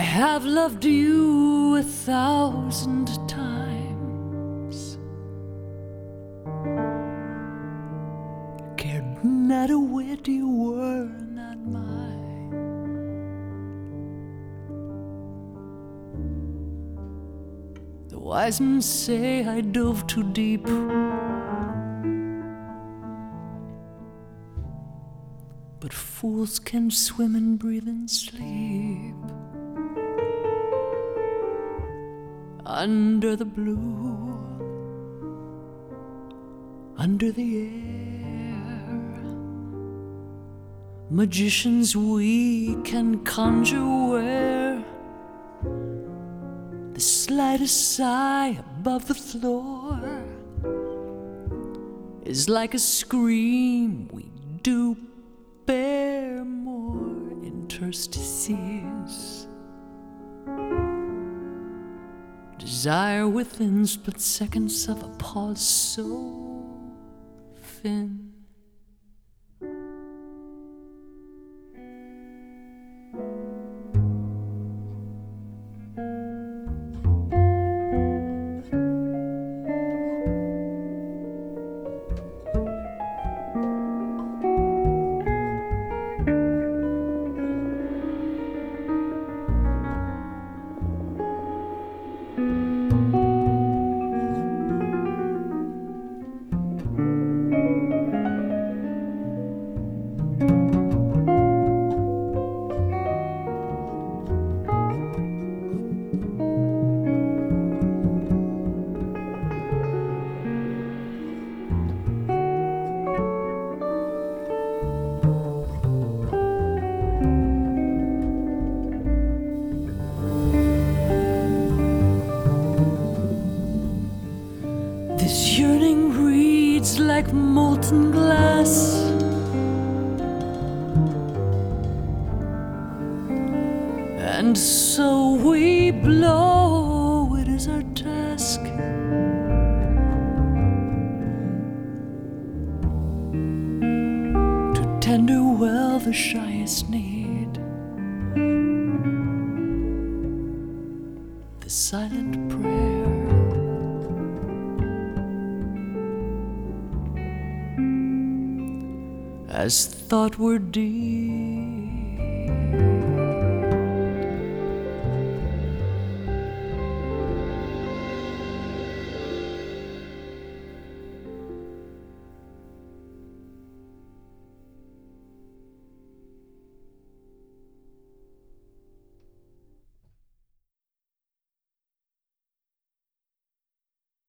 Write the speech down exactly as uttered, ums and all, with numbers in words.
have loved you a thousand times, cared not a whit you were not mine. The wise men say I dove too deep, but fools can swim and breathe and sleep under the blue, under the air. Magicians we can conjure where the slightest sigh above the floor is like a scream we do bear more interstices. Desire within split seconds of a pause so thin. This yearning reads like molten glass, and so we blow. It is our task to tender well the shyest need, the silent prayer. As thought were deep,